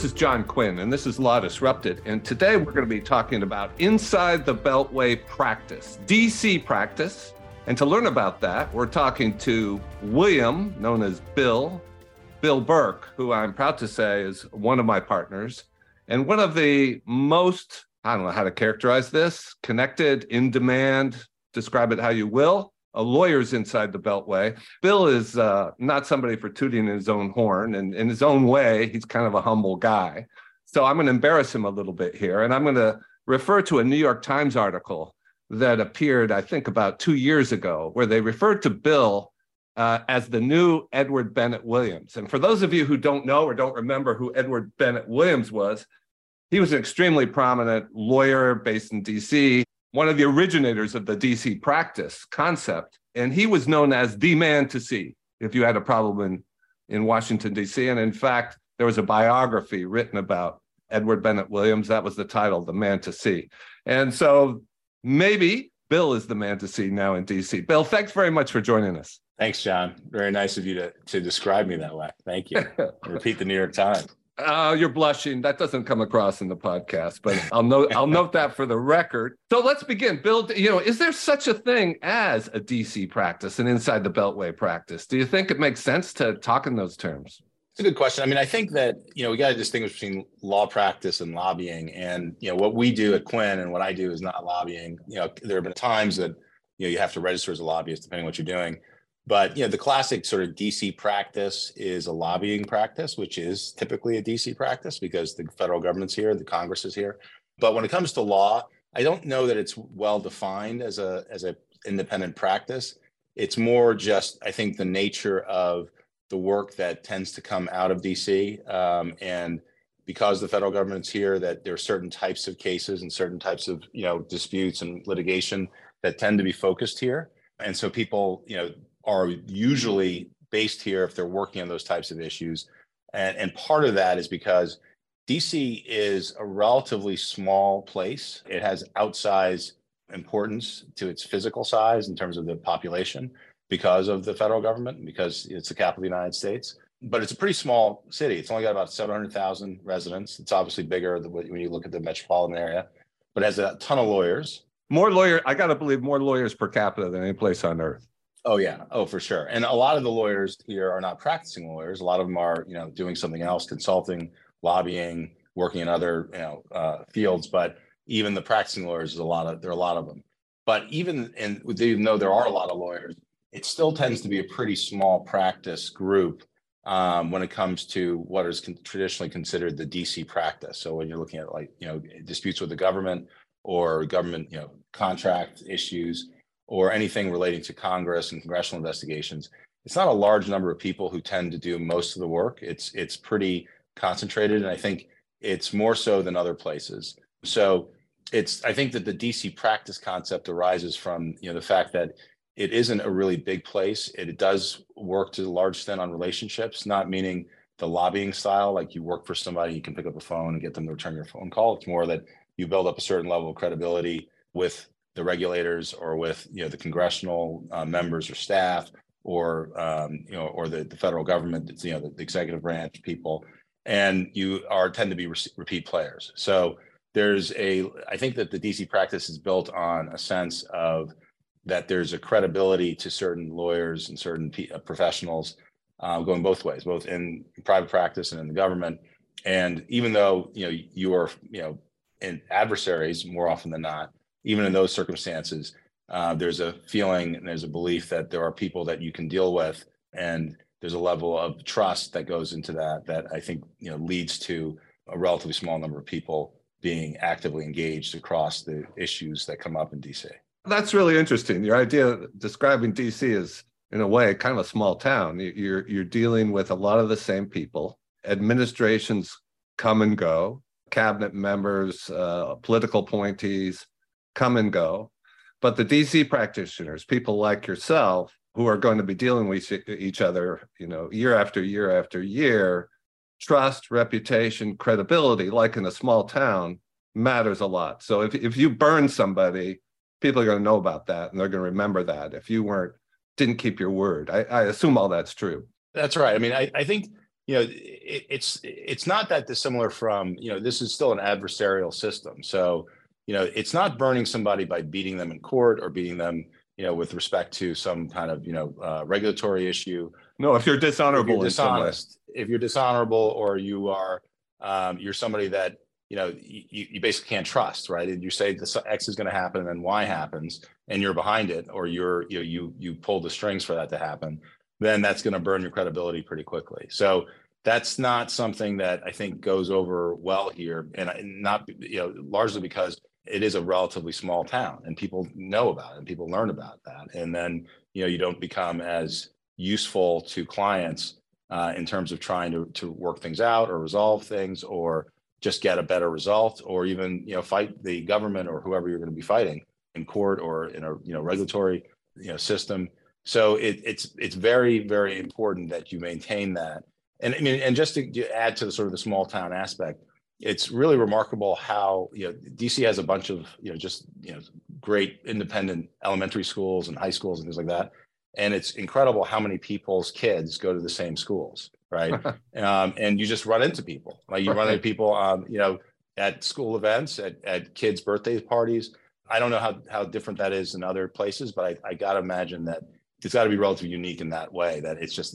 This is John Quinn, and this is Law Disrupted. And today we're going to be talking about inside the Beltway practice, DC practice. And to learn about that, we're talking to William, known as Bill Burke, who I'm proud to say is one of my partners, and one of the most, I don't know how to characterize this, connected, in demand, describe it how you will, lawyers inside the Beltway. Bill is not somebody for tooting his own horn, and in his own way, he's kind of a humble guy. So I'm going to embarrass him a little bit here, and I'm going to refer to a New York Times article that appeared, I think, about 2 years ago, where they referred to Bill as the new Edward Bennett Williams. And for those of you who don't know or don't remember who Edward Bennett Williams was, he was an extremely prominent lawyer based in DC, one of the originators of the DC practice concept. And he was known as the man to see if you had a problem in Washington, DC. And in fact, there was a biography written about Edward Bennett Williams. That was the title, The Man to See. And so maybe Bill is the man to see now in DC. Bill, thanks very much for joining us. Thanks, John. Very nice of you to describe me that way. Thank you. Repeat the New York Times. You're blushing. That doesn't come across in the podcast, but I'll note that for the record. So let's begin. Bill, is there such a thing as a DC practice and inside the Beltway practice? Do you think it makes sense to talk in those terms? It's a good question. I mean, I think that, we got to distinguish between law practice and lobbying. And, what we do at Quinn and what I do is not lobbying. There have been times that, you have to register as a lobbyist depending on what you're doing. But, the classic sort of DC practice is a lobbying practice, which is typically a DC practice because the federal government's here, the Congress is here. But when it comes to law, I don't know that it's well defined as a independent practice. It's more just, I think, the nature of the work that tends to come out of DC. And because the federal government's here, that there are certain types of cases and certain types of, disputes and litigation that tend to be focused here. And so people, are usually based here if they're working on those types of issues. And part of that is because DC is a relatively small place. It has outsized importance to its physical size in terms of the population because of the federal government, because it's the capital of the United States. But it's a pretty small city. It's only got about 700,000 residents. It's obviously bigger when you look at the metropolitan area, but it has a ton of lawyers. I got to believe more lawyers per capita than any place on earth. Oh, yeah. Oh, for sure. And a lot of the lawyers here are not practicing lawyers. A lot of them are, doing something else, consulting, lobbying, working in other, fields. But even the practicing lawyers, there are a lot of them. But even though there are a lot of lawyers, it still tends to be a pretty small practice group when it comes to what is traditionally considered the DC practice. So when you're looking at disputes with the government or government, contract issues, or anything relating to Congress and congressional investigations, it's not a large number of people who tend to do most of the work. It's pretty concentrated, and I think it's more so than other places. So I think that the DC practice concept arises from the fact that it isn't a really big place. It does work to a large extent on relationships, not meaning the lobbying style, like you work for somebody, you can pick up a phone and get them to return your phone call. It's more that you build up a certain level of credibility with the regulators or with the congressional members or staff or the federal government, the executive branch people, and you tend to be repeat players. So I think that the DC practice is built on a sense of that there's a credibility to certain lawyers and certain professionals going both ways, both in private practice and in the government. And even though you are in adversaries more often than not, even in those circumstances, there's a feeling and there's a belief that there are people that you can deal with, and there's a level of trust that goes into that I think leads to a relatively small number of people being actively engaged across the issues that come up in DC. That's really interesting. Your idea of describing DC is, in a way, kind of a small town. You're dealing with a lot of the same people. Administrations come and go. Cabinet members, political appointees come and go. But the DC practitioners, people like yourself, who are going to be dealing with each other, year after year after year, trust, reputation, credibility, like in a small town, matters a lot. So if you burn somebody, people are going to know about that and they're going to remember that. If you didn't keep your word, I assume all that's true. That's right. I mean, I think it's not that dissimilar from, this is still an adversarial system. So, it's not burning somebody by beating them in court or beating them, with respect to some kind of, regulatory issue. No, if you're dishonorable, if you're dishonest, if you're dishonorable, or you are, you're somebody that, you basically can't trust, right? And you say this X is going to happen and then Y happens and you're behind it, or you pull the strings for that to happen, then that's going to burn your credibility pretty quickly. So that's not something that I think goes over well here, and not, largely because it is a relatively small town and people know about it and people learn about that. And then, you don't become as useful to clients in terms of trying to work things out or resolve things, or just get a better result, or even, fight the government or whoever you're going to be fighting in court or in a, regulatory, system. So it's very, very important that you maintain that. And I mean, and just to add to the sort of the small town aspect, it's really remarkable how, DC has a bunch of, great independent elementary schools and high schools and things like that. And it's incredible how many people's kids go to the same schools, right? And you just run into people, like you run into people, at school events, at kids' birthday parties. I don't know how different that is in other places, but I got to imagine that it's got to be relatively unique in that way, that it's just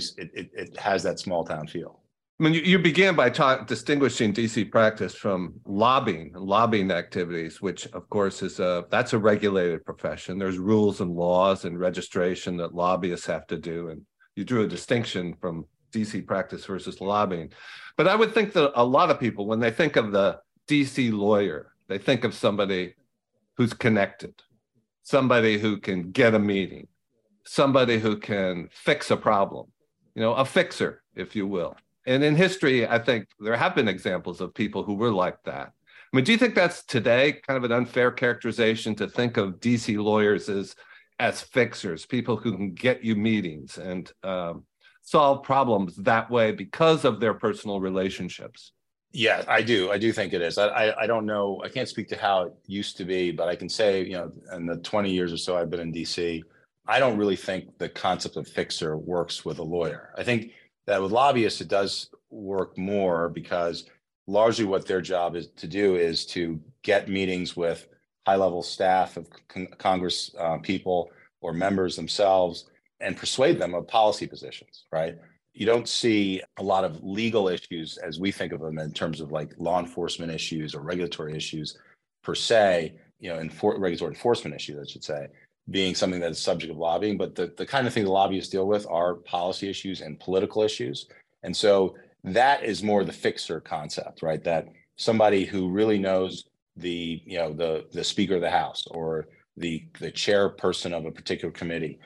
it has that small town feel. I mean, you began by distinguishing DC practice from lobbying activities, which of course that's a regulated profession. There's rules and laws and registration that lobbyists have to do. And you drew a distinction from DC practice versus lobbying. But I would think that a lot of people, when they think of the DC lawyer, they think of somebody who's connected, somebody who can get a meeting, somebody who can fix a problem, a fixer, if you will. And in history, I think there have been examples of people who were like that. I mean, do you think that's today kind of an unfair characterization to think of DC lawyers as fixers, people who can get you meetings and solve problems that way because of their personal relationships? Yeah, I do. I do think it is. I don't know. I can't speak to how it used to be, but I can say, in the 20 years or so I've been in DC, I don't really think the concept of fixer works with a lawyer. I think that with lobbyists, it does work more, because largely what their job is to do is to get meetings with high-level staff of Congress people or members themselves and persuade them of policy positions, right? You don't see a lot of legal issues as we think of them in terms of like law enforcement issues or regulatory issues per se, regulatory enforcement issues, I should say, being something that is subject of lobbying. But the kind of thing the lobbyists deal with are policy issues and political issues. And so that is more the fixer concept, right? That somebody who really knows the Speaker of the House or the chairperson of a particular committee,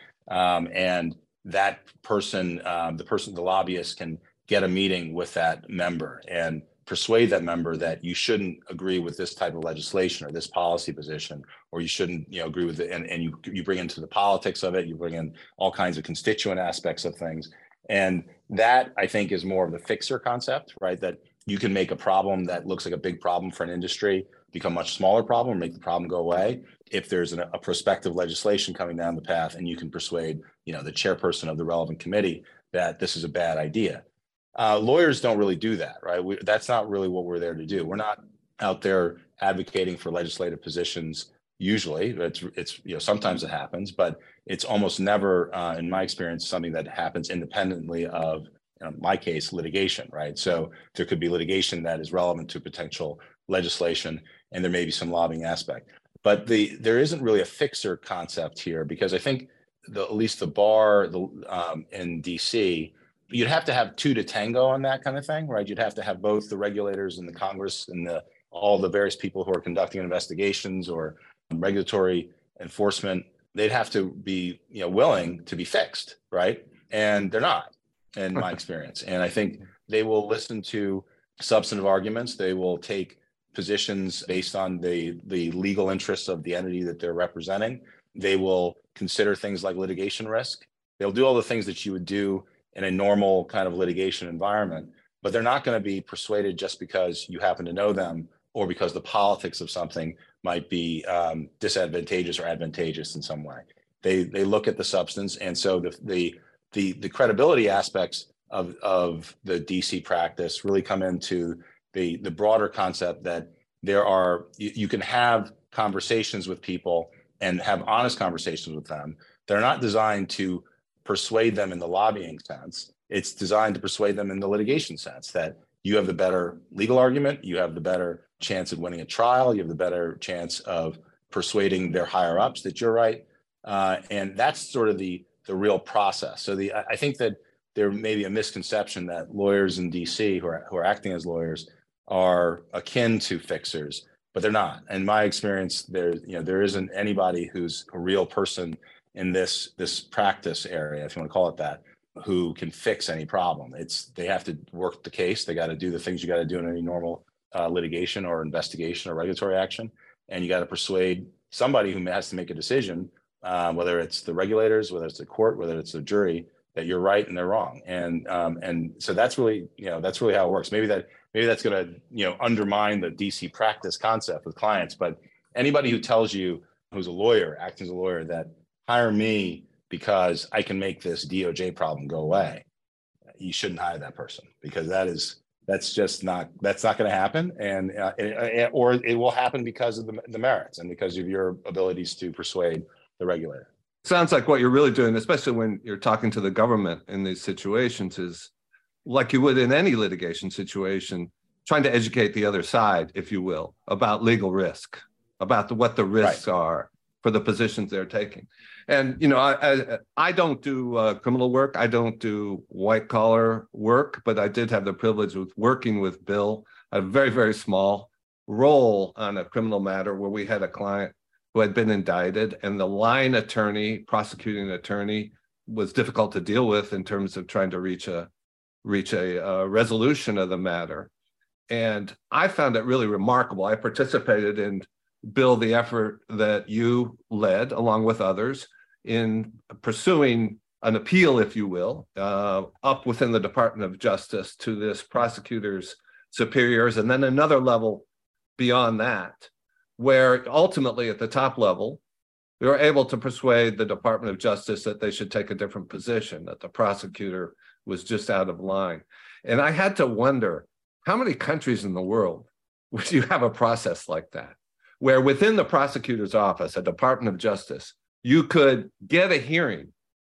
and that person, the lobbyist, can get a meeting with that member and persuade that member that you shouldn't agree with this type of legislation or this policy position, or you shouldn't, agree with it. And you bring into the politics of it, you bring in all kinds of constituent aspects of things. And that, I think, is more of the fixer concept, right? That you can make a problem that looks like a big problem for an industry become a much smaller problem, or make the problem go away if there's a prospective legislation coming down the path, and you can persuade, the chairperson of the relevant committee that this is a bad idea. Lawyers don't really do that, right? That's not really what we're there to do. We're not out there advocating for legislative positions. Usually, it's sometimes it happens, but it's almost never, in my experience, something that happens independently of, in my case, litigation, right? So there could be litigation that is relevant to potential legislation, and there may be some lobbying aspect. But there isn't really a fixer concept here, because I think at least the bar in DC, you'd have to have two to tango on that kind of thing, right? You'd have to have both the regulators and the Congress and all the various people who are conducting investigations or regulatory enforcement. They'd have to be, willing to be fixed, right? And they're not, in my experience. And I think they will listen to substantive arguments. They will take positions based on the legal interests of the entity that they're representing. They will consider things like litigation risk. They'll do all the things that you would do in a normal kind of litigation environment, but they're not going to be persuaded just because you happen to know them, or because the politics of something might be disadvantageous or advantageous in some way. They look at the substance, and so the credibility aspects of the DC practice really come into the broader concept that you can have conversations with people and have honest conversations with them. They're not designed to persuade them in the lobbying sense. It's designed to persuade them in the litigation sense, that you have the better legal argument, you have the better chance of winning a trial, you have the better chance of persuading their higher ups that you're right. And that's sort of the real process. So I think that there may be a misconception that lawyers in DC who are acting as lawyers are akin to fixers, but they're not. In my experience, there isn't anybody who's a real person in this practice area, if you want to call it that, who can fix any problem. They have to work the case. They got to do the things you got to do in any normal litigation or investigation or regulatory action, and you got to persuade somebody who has to make a decision, whether it's the regulators, whether it's the court, whether it's the jury, that you're right and they're wrong. And so that's really how it works. Maybe that's going to undermine the DC practice concept with clients. But anybody who tells you, who's a lawyer, acting as a lawyer, that hire me because I can make this DOJ problem go away, you shouldn't hire that person, because that's not going to happen, or it will happen because of the merits and because of your abilities to persuade the regulator. Sounds like what you're really doing, especially when you're talking to the government in these situations, is like you would in any litigation situation, trying to educate the other side, if you will, about legal risk, about what the risks are for the positions they're taking. And, I don't do criminal work. I don't do white collar work, but I did have the privilege of working with Bill, a very, very small role on a criminal matter where we had a client who had been indicted, and the line attorney, prosecuting attorney, was difficult to deal with in terms of trying to reach a resolution of the matter. And I found it really remarkable. I participated in, Bill, the effort that you led, along with others, in pursuing an appeal, if you will, up within the Department of Justice to this prosecutor's superiors, and then another level beyond that, where ultimately at the top level, we were able to persuade the Department of Justice that they should take a different position, that the prosecutor was just out of line. And I had to wonder, how many countries in the world would you have a process like that, where within the prosecutor's office, a Department of Justice, you could get a hearing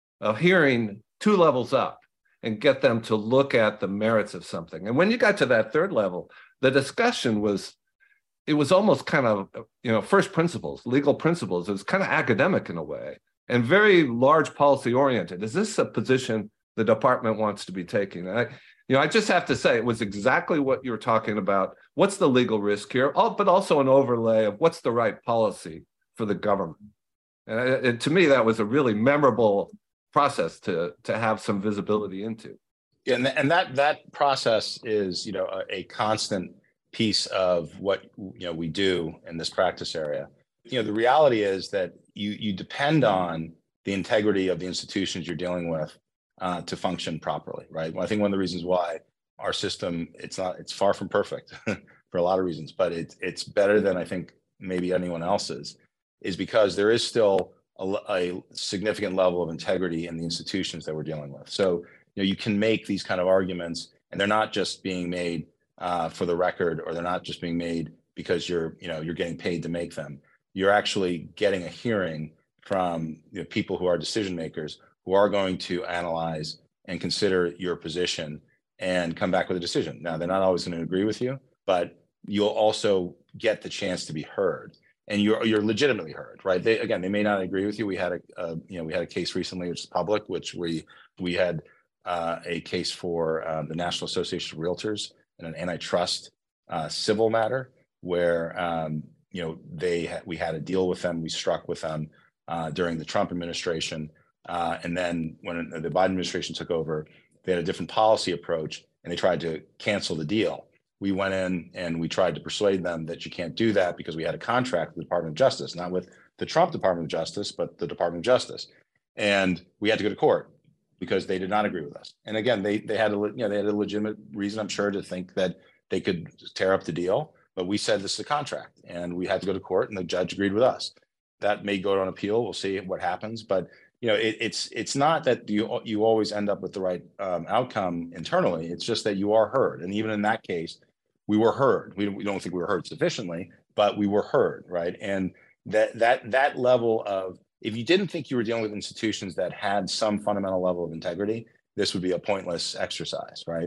2 levels up and get them to look at the merits of something. And when you got to that third level, the discussion was almost kind of, first principles, legal principles. It was kind of academic in a way and very large policy oriented. Is this a position the department wants to be taking? And I just have to say, it was exactly what you were talking about. What's the legal risk here? But also an overlay of what's the right policy for the government. And to me, that was a really memorable process to have some visibility into. Yeah, and that process is, a constant piece of what we do in this practice area. The reality is that you depend on the integrity of the institutions you're dealing with to function properly, right? Well, I think one of the reasons why our system, it's far from perfect for a lot of reasons, but it's better than I think maybe anyone else's, is because there is still a significant level of integrity in the institutions that we're dealing with. So you can make these kind of arguments, and they're not just being made for the record, or they're not just being made because you're getting paid to make them. You're actually getting a hearing from people who are decision makers, who are going to analyze and consider your position and come back with a decision. Now, they're not always going to agree with you, but you'll also get the chance to be heard, and you're legitimately heard, right? They may not agree with you. We had a case recently, which is public, which we had a case for the National Association of Realtors in an antitrust civil matter where we had a deal with them. We struck with them during the Trump administration, and then when the Biden administration took over, they had a different policy approach, and they tried to cancel the deal. We went in and we tried to persuade them that you can't do that because we had a contract with the Department of Justice, not with the Trump Department of Justice, but the Department of Justice. And we had to go to court because they did not agree with us. And again, they had a legitimate reason, I'm sure, to think that they could tear up the deal. But we said this is a contract, and we had to go to court, and the judge agreed with us. That may go on appeal. We'll see what happens. But it's not that you always end up with the right outcome internally. It's just that you are heard, and even in that case, we were heard. We don't think we were heard sufficiently, but we were heard, right? And that level of, if you didn't think you were dealing with institutions that had some fundamental level of integrity, this would be a pointless exercise, right?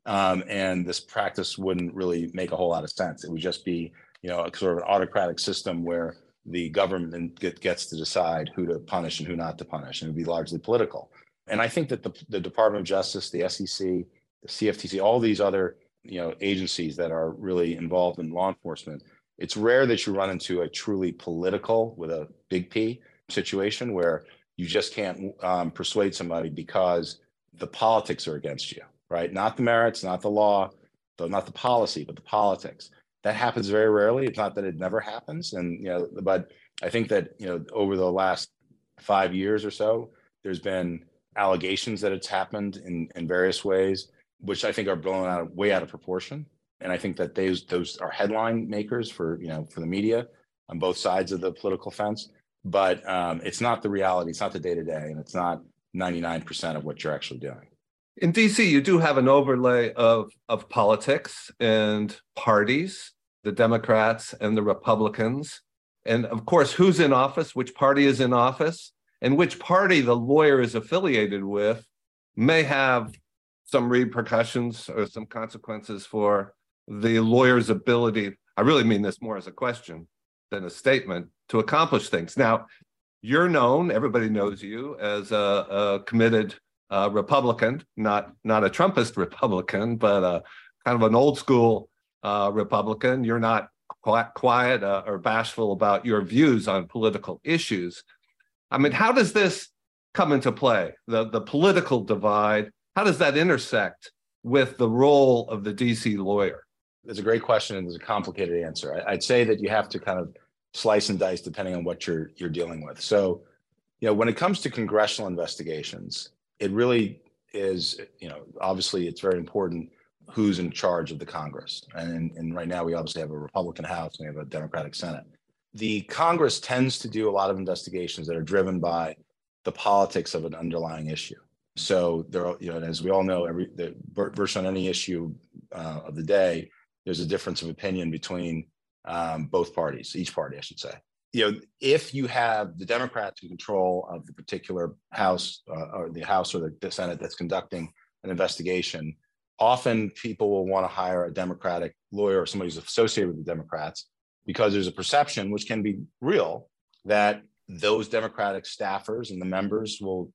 And this practice wouldn't really make a whole lot of sense. It would just be, a sort of an autocratic system where the government gets to decide who to punish and who not to punish, and it would be largely political. And I think that the Department of Justice, the SEC, the CFTC, all these other agencies that are really involved in law enforcement, it's rare that you run into a truly political, with a big P, situation where you just can't persuade somebody because the politics are against you, right? Not the merits, not the law, not the policy, but the politics. That happens very rarely. It's not that it never happens, but I think that over the last 5 years or so, there's been allegations that it's happened in various ways, which I think are blown way out of proportion. And I think that those are headline makers for the media on both sides of the political fence. But it's not the reality. It's not the day-to-day, and it's not 99% of what you're actually doing. In DC, you do have an overlay of politics and parties, the Democrats and the Republicans. And of course, who's in office, which party is in office, and which party the lawyer is affiliated with may have some repercussions or some consequences for the lawyer's ability. I really mean this more as a question than a statement, to accomplish things. Now, you're known, everybody knows you as a committed Republican, not a Trumpist Republican, but kind of an old school Republican. You're not quiet or bashful about your views on political issues. I mean, how does this come into play? The political divide, how does that intersect with the role of the DC lawyer? That's a great question, and there's a complicated answer. I'd say that you have to kind of slice and dice depending on what you're dealing with. So, when it comes to congressional investigations, it really is, obviously it's very important who's in charge of the Congress. And right now we obviously have a Republican House and we have a Democratic Senate. The Congress tends to do a lot of investigations that are driven by the politics of an underlying issue. So there are, as we all know, virtually on any issue of the day, there's a difference of opinion between both parties, each party, I should say. If you have the Democrats in control of the particular House or the Senate that's conducting an investigation, often people will want to hire a Democratic lawyer or somebody who's associated with the Democrats, because there's a perception, which can be real, that those Democratic staffers and the members will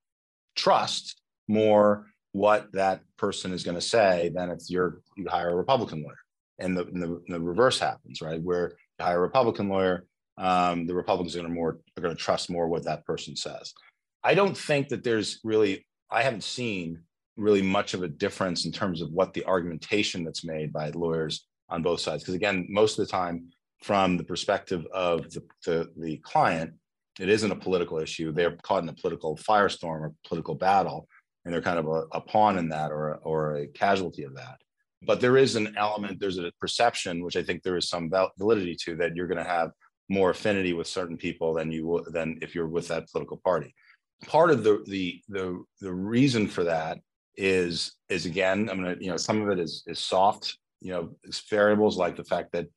trust more what that person is going to say than if you hire a Republican lawyer. And the reverse happens, right? Where you hire a Republican lawyer, the Republicans are going to trust more what that person says. I don't think that I haven't seen really much of a difference in terms of what the argumentation that's made by lawyers on both sides. Because again, most of the time, from the perspective of the client, it isn't a political issue. They're caught in a political firestorm or political battle, and they're kind of a pawn in that or a casualty of that. But there is an element, there's a perception, which I think there is some validity to, that you're going to have more affinity with certain people than if you're with that political party. Part of the reason for that is again, I'm going to, some of it is soft, it's variables like the fact that,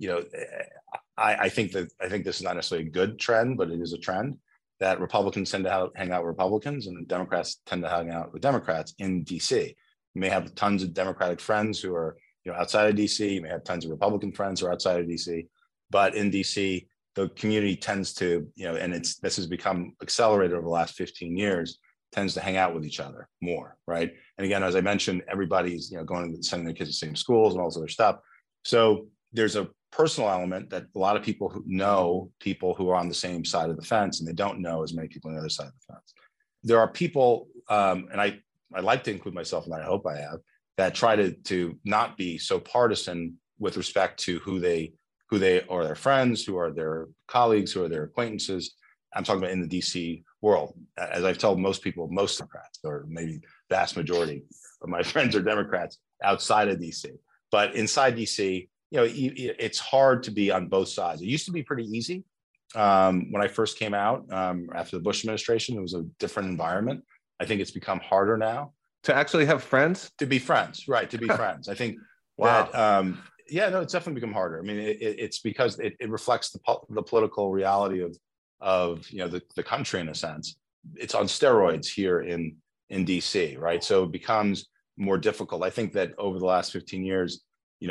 I think this is not necessarily a good trend, but it is a trend that Republicans tend to hang out with Republicans and Democrats tend to hang out with Democrats in DC. You may have tons of Democratic friends who are, outside of DC. You may have tons of Republican friends who are outside of DC, but in DC, the community tends to, and this has become accelerated over the last 15 years, tends to hang out with each other more, right? And again, as I mentioned, everybody's, sending their kids to the same schools and all this other stuff. So there's a personal element that a lot of people who know people who are on the same side of the fence, and they don't know as many people on the other side of the fence. There are people, and I like to include myself in that, I hope I have, that try to not be so partisan with respect to who they are, their friends, who are their colleagues, who are their acquaintances. I'm talking about in the DC world. As I've told most people, most Democrats, or maybe vast majority of my friends are Democrats outside of DC. But inside DC, it's hard to be on both sides. It used to be pretty easy When I first came out after the Bush administration, it was a different environment. I think it's become harder now to actually have friends, to be friends, right? To be friends. I think wow. that, yeah, no, it's definitely become harder. I mean, it's because it reflects the political reality of the country in a sense. It's on steroids here in DC, right? So it becomes more difficult. I think that over the last 15 years,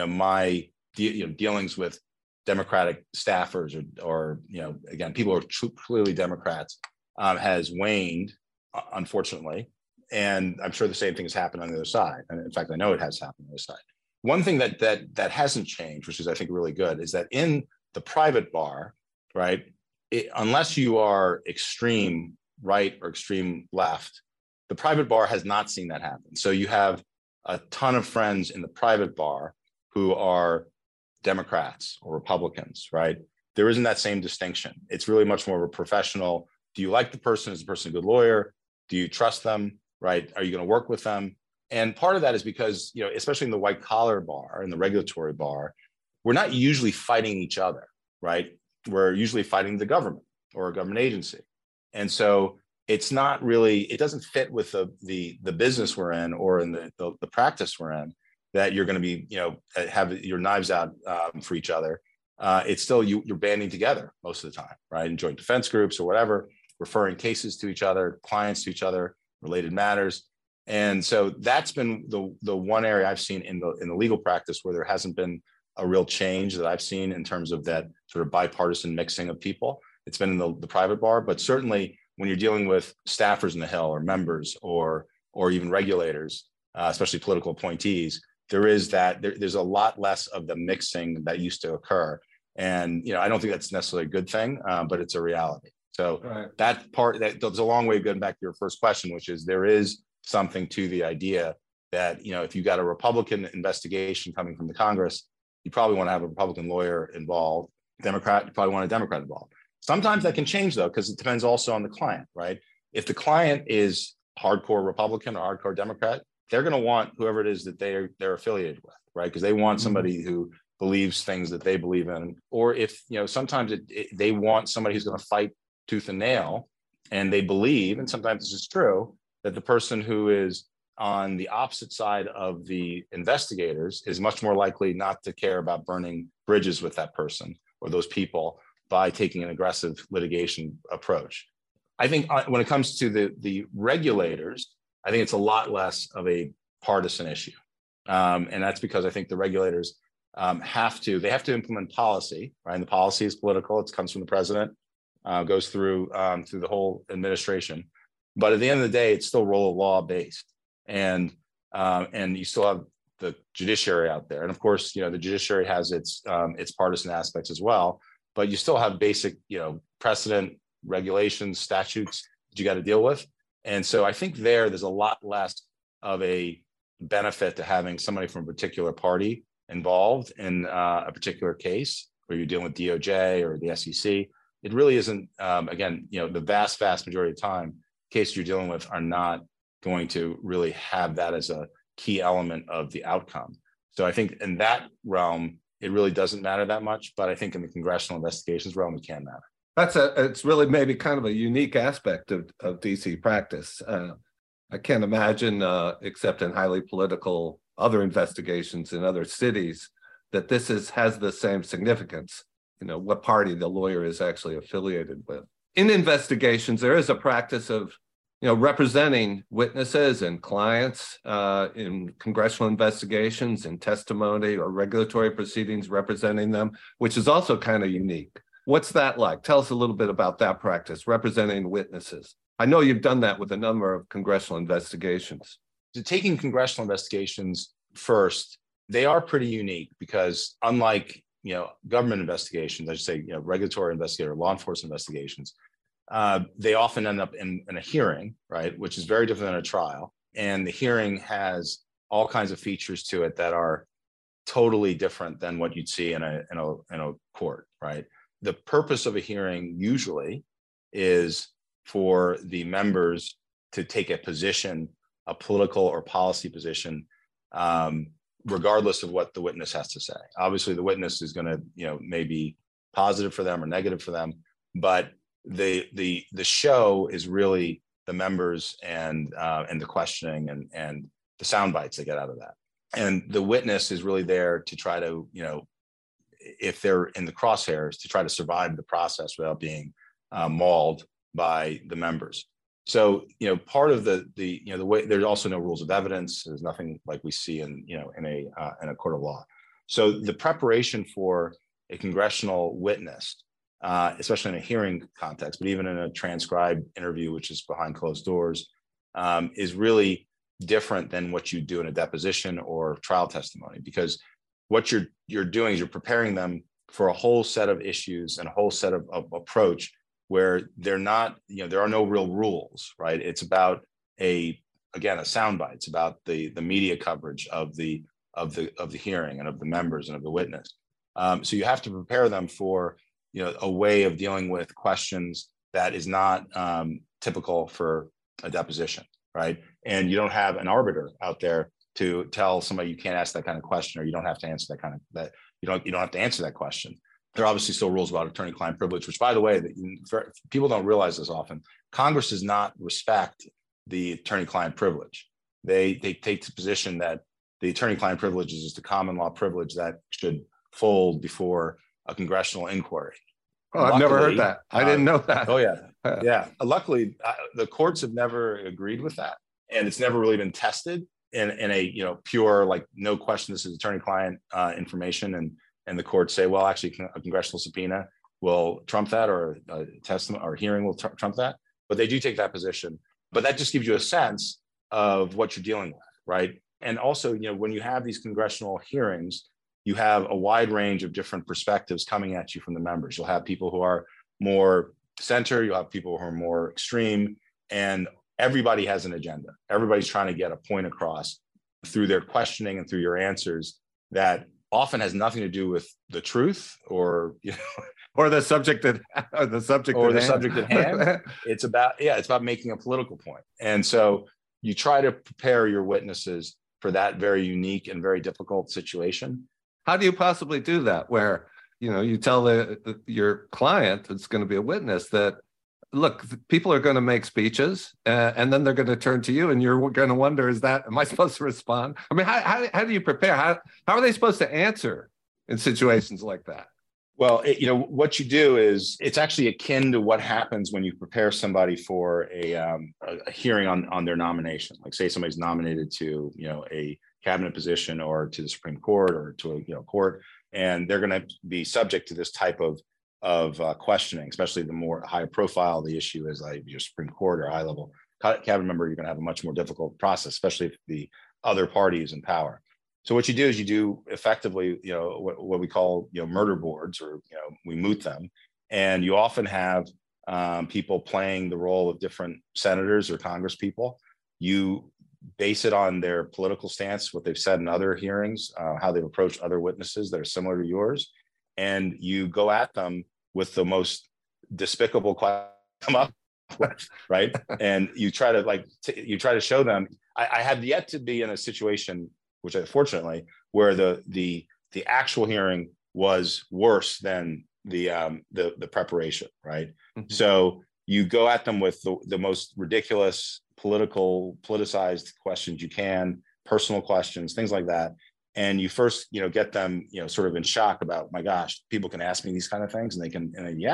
my dealings with Democratic staffers or again, people who are clearly Democrats has waned, unfortunately. And I'm sure the same thing has happened on the other side. And in fact, I know it has happened on the other side. One thing that hasn't changed, which is I think really good, is that in the private bar, right, unless you are extreme right or extreme left, the private bar has not seen that happen. So you have a ton of friends in the private bar who are Democrats or Republicans, right? There isn't that same distinction. It's really much more of a professional. Do you like the person? Is the person a good lawyer? Do you trust them, right? Are you going to work with them? And part of that is because, especially in the white collar bar and the regulatory bar, we're not usually fighting each other, right? We're usually fighting the government or a government agency. And so it's not really, it doesn't fit with the business we're in or in the practice we're in, that you're going to be, have your knives out for each other. It's still you're banding together most of the time, right? In joint defense groups or whatever, referring cases to each other, clients to each other, related matters. And so that's been the one area I've seen in the legal practice where there hasn't been a real change that I've seen in terms of that sort of bipartisan mixing of people. It's been in the private bar, but certainly when you're dealing with staffers in the Hill or members or even regulators, especially political appointees, there's a lot less of the mixing that used to occur. And, I don't think that's necessarily a good thing, but it's a reality. So right. That's a long way of getting back to your first question, which is there is something to the idea that, if you got a Republican investigation coming from the Congress, you probably want to have a Republican lawyer involved. Democrat, you probably want a Democrat involved. Sometimes that can change, though, because it depends also on the client, right? If the client is hardcore Republican or hardcore Democrat, they're going to want whoever it is that they're affiliated with, right? Because they want somebody who believes things that they believe in. Or if, sometimes they want somebody who's going to fight tooth and nail, and they believe, and sometimes this is true, that the person who is on the opposite side of the investigators is much more likely not to care about burning bridges with that person or those people by taking an aggressive litigation approach. I think when it comes to the regulators, I think it's a lot less of a partisan issue. And that's because I think the regulators have to implement policy, right? And the policy is political. It comes from the president, goes through the whole administration. But at the end of the day, it's still rule of law based. And you still have the judiciary out there. And of course, the judiciary has its partisan aspects as well, but you still have basic, precedent, regulations, statutes that you got to deal with. And so I think there's a lot less of a benefit to having somebody from a particular party involved in a particular case where you're dealing with DOJ or the SEC. It really isn't, again, the vast majority of the time, cases you're dealing with are not going to really have that as a key element of the outcome. So I think in that realm, it really doesn't matter that much, but I think in the congressional investigations realm, it can matter. It's really maybe kind of a unique aspect of DC practice. I can't imagine, except in highly political other investigations in other cities, that this has the same significance, what party the lawyer is actually affiliated with. In investigations, there is a practice of, representing witnesses and clients in congressional investigations and testimony or regulatory proceedings, representing them, which is also kind of unique. What's that like? Tell us a little bit about that practice, representing witnesses. I know you've done that with a number of congressional investigations. So taking congressional investigations first, they are pretty unique because unlike, government investigations, I should say, regulatory investigator, law enforcement investigations, they often end up in a hearing, right, which is very different than a trial. And the hearing has all kinds of features to it that are totally different than what you'd see in a court, right? The purpose of a hearing usually is for the members to take a position, a political or policy position, regardless of what the witness has to say. Obviously, the witness is going to, maybe positive for them or negative for them, but the show is really the members and the questioning and the sound bites they get out of that. And the witness is really there to try to, if they're in the crosshairs, to try to survive the process without being mauled by the members. So, part of the way, there's also no rules of evidence. There's nothing like we see in a court of law. So the preparation for a congressional witness, especially in a hearing context, but even in a transcribed interview, which is behind closed doors, is really different than what you do in a deposition or trial testimony, because what you're doing is you're preparing them for a whole set of issues and a whole set of approach where they're not, there are no real rules, right? It's about a soundbite. It's about the media coverage of the hearing and of the members and of the witness. So you have to prepare them for, a way of dealing with questions that is not typical for a deposition, right? And you don't have an arbiter out there to tell somebody you can't ask that kind of question, or you don't have to answer you don't have to answer that question. There are obviously still rules about attorney-client privilege, which, by the way, people don't realize this often. Congress does not respect the attorney-client privilege. They take the position that the attorney-client privilege is just a common law privilege that should fold before a congressional inquiry. Oh, I've never heard that. I didn't know that. Oh, yeah. Yeah. Luckily, the courts have never agreed with that. And it's never really been tested in a, pure, like, no question, this is attorney-client information. And the courts say, well, actually, a congressional subpoena will trump that, or a testimony or hearing will trump that. But they do take that position. But that just gives you a sense of what you're dealing with, right? And also, when you have these congressional hearings, you have a wide range of different perspectives coming at you from the members. You'll have people who are more center, you'll have people who are more extreme, and everybody has an agenda. Everybody's trying to get a point across through their questioning and through your answers that often has nothing to do with the truth or or the subject at hand. It's about making a political point. And so you try to prepare your witnesses for that very unique and very difficult situation. How do you possibly do that, where you tell your client that's going to be a witness that, look, people are going to make speeches, and then they're going to turn to you, and you're going to wonder, am I supposed to respond? I mean, how do you prepare? How are they supposed to answer in situations like that? Well, what you do is, it's actually akin to what happens when you prepare somebody for a hearing on their nomination. Like, say somebody's nominated to a cabinet position or to the Supreme Court or to a court, and they're going to be subject to this type of questioning, especially the more high profile the issue is, like your Supreme Court or high level cabinet member. You're going to have a much more difficult process, especially if the other party is in power. So what you do is you do effectively, what we call, murder boards, or, we moot them. And you often have people playing the role of different senators or Congress people. You base it on their political stance, what they've said in other hearings, how they've approached other witnesses that are similar to yours. And you go at them with the most despicable question come up with, right? And you try to show them. I have yet to be in a situation, which unfortunately, where the actual hearing was worse than the preparation, right? Mm-hmm. So you go at them with the most ridiculous politicized questions you can, personal questions, things like that. And you first, get them, sort of in shock about, my gosh, people can ask me these kind of things, and they can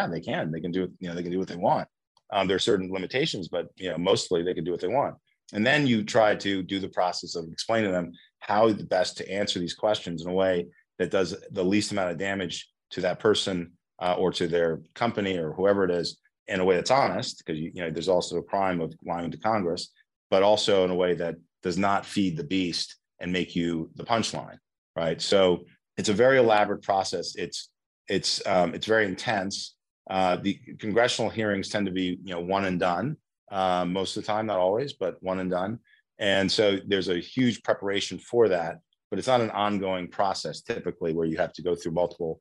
do it, they can do what they want. There are certain limitations, but mostly they can do what they want. And then you try to do the process of explaining to them how the best to answer these questions in a way that does the least amount of damage to that person or to their company or whoever it is, in a way that's honest, because there's also a crime of lying to Congress, but also in a way that does not feed the beast and make you the punchline, right? So it's a very elaborate process. It's very intense. The congressional hearings tend to be one and done most of the time, not always, but one and done. And so there's a huge preparation for that, but it's not an ongoing process typically where you have to go through multiple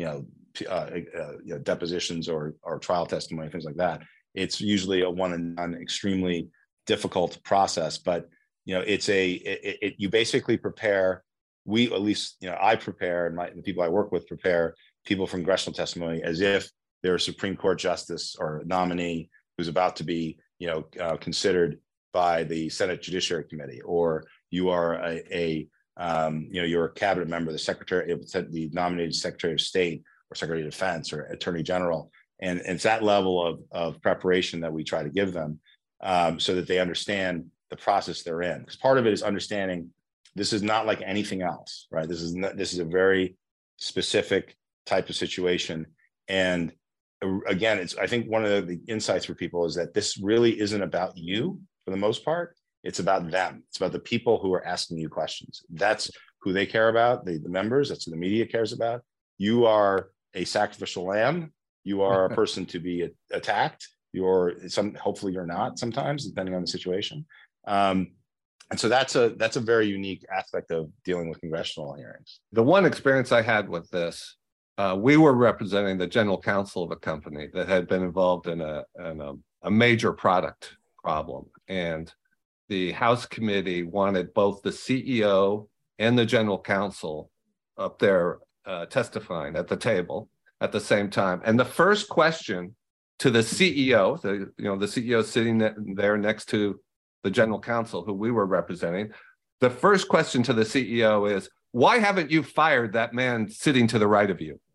depositions or trial testimony, things like that. It's usually a one and done, extremely difficult process, but you basically prepare. I prepare, and the people I work with prepare people for congressional testimony as if they're a Supreme Court justice or a nominee who's about to be, considered by the Senate Judiciary Committee, or you are you're a cabinet member, the nominated Secretary of State or Secretary of Defense or Attorney General. And it's that level of preparation that we try to give them so that they understand the process they're in. Because part of it is understanding this is not like anything else, right? This is a very specific type of situation. And again, I think one of the insights for people is that this really isn't about you for the most part. It's about them. It's about the people who are asking you questions. That's who they care about, the members. That's who the media cares about. You are a sacrificial lamb. You are a person to be attacked. Hopefully you're not sometimes, depending on the situation. And so that's a very unique aspect of dealing with congressional hearings. The one experience I had with this, we were representing the general counsel of a company that had been involved in a major product problem. And the House committee wanted both the CEO and the general counsel up there testifying at the table at the same time. And the first question to the CEO, the CEO sitting there next to the general counsel who we were representing, the first question to the CEO is, why haven't you fired that man sitting to the right of you?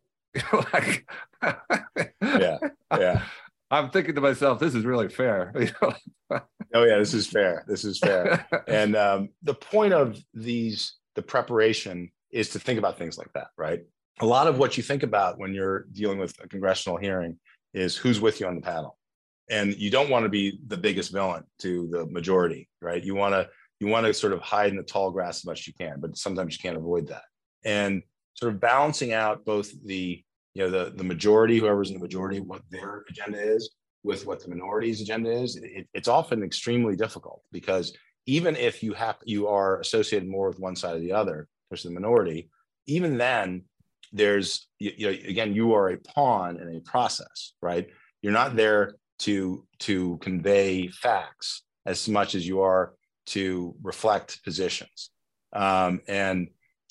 Yeah. I'm thinking to myself, this is really fair. Oh yeah, this is fair. And the point of the preparation is to think about things like that, right? A lot of what you think about when you're dealing with a congressional hearing is who's with you on the panel. And you don't want to be the biggest villain to the majority, right? You want to sort of hide in the tall grass as much as you can, but sometimes you can't avoid that. And sort of balancing out both the majority, whoever's in the majority, what their agenda is, with what the minority's agenda is, it's often extremely difficult, because even if you are associated more with one side or the other versus the minority, even then there's, again, you are a pawn in a process, right? You're not there to convey facts as much as you are to reflect positions. And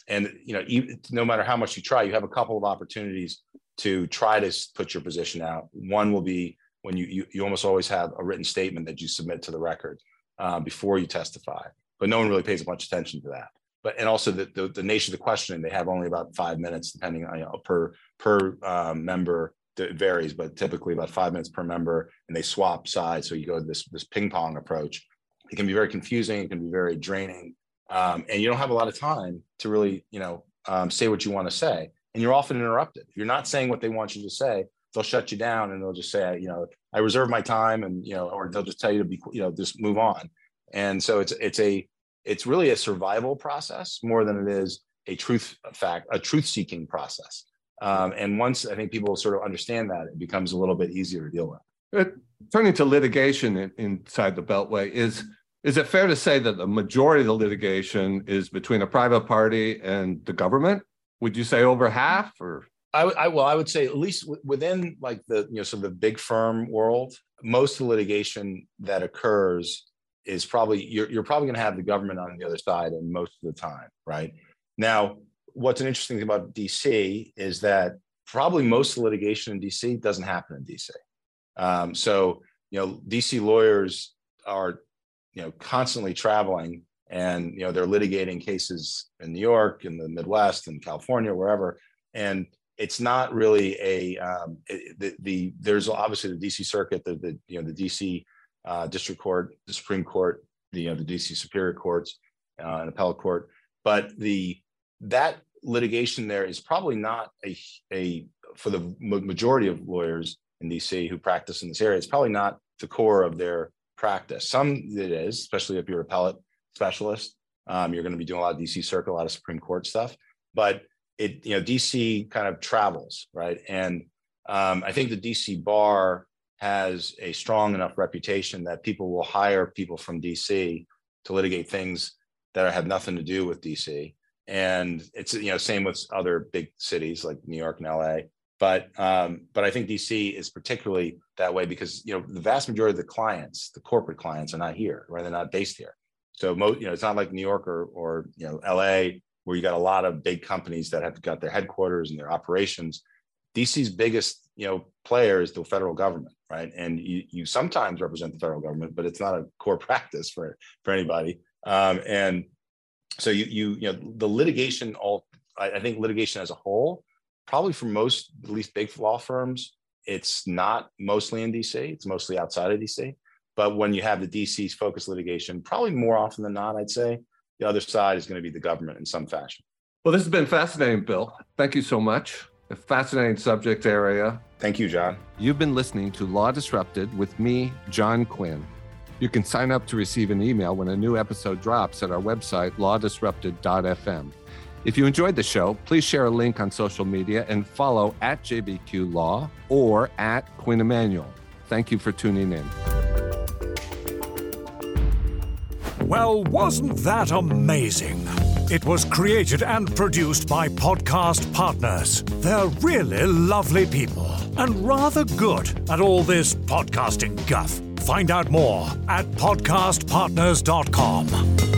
no matter how much you try, you have a couple of opportunities to try to put your position out. One will be when you almost always have a written statement that you submit to the record before you testify, but no one really pays much attention to that. And also the nature of the questioning, they have only about 5 minutes, depending on per member. It varies, but typically about 5 minutes per member, and they swap sides. So you go to this ping pong approach. It can be very confusing. It can be very draining, and you don't have a lot of time to really, say what you want to say. And you're often interrupted. If you're not saying what they want you to say, they'll shut you down, and they'll just say, I reserve my time, and or they'll just tell you to be, just move on. And so it's really a survival process more than it is a truth-seeking process. And once I think people sort of understand that, it becomes a little bit easier to deal with. Turning to litigation inside the Beltway, is it fair to say that the majority of the litigation is between a private party and the government? Would you say over half, or? I would say at least within like the sort of the big firm world, most of the litigation that occurs is probably you're probably going to have the government on the other side, and most of the time, right? Now, what's an interesting thing about DC is that probably most of the litigation in DC doesn't happen in DC. So DC lawyers are constantly traveling, and they're litigating cases in New York, in the Midwest, in California, wherever, and it's not really there's obviously the DC Circuit, the DC District Court, the Supreme Court, the DC Superior Courts, and Appellate Court, but that litigation there is probably not for the majority of lawyers in DC who practice in this area, it's probably not the core of their practice. Some it is, especially if you're an appellate specialist. You're going to be doing a lot of DC Circuit, a lot of Supreme Court stuff, but DC kind of travels, right? And I think the DC bar has a strong enough reputation that people will hire people from DC to litigate things that have nothing to do with DC. And it's same with other big cities like New York and LA. But I think DC is particularly that way because the vast majority of the clients, the corporate clients, are not here, right? They're not based here. So it's not like New York or LA, where you got a lot of big companies that have got their headquarters and their operations. DC's biggest, player is the federal government, right? And you sometimes represent the federal government, but it's not a core practice for anybody. And so the litigation, I think litigation as a whole, probably for most, at least big law firms, it's not mostly in DC. It's mostly outside of DC. But when you have the DC's focused litigation, probably more often than not, I'd say the other side is going to be the government in some fashion. Well, this has been fascinating, Bill. Thank you so much. A fascinating subject area. Thank you, John. You've been listening to Law Disrupted with me, John Quinn. You can sign up to receive an email when a new episode drops at our website, lawdisrupted.fm. If you enjoyed the show, please share a link on social media and follow at JBQ Law or at Quinn Emanuel. Thank you for tuning in. Well, wasn't that amazing? It was created and produced by Podcast Partners. They're really lovely people and rather good at all this podcasting guff. Find out more at podcastpartners.com.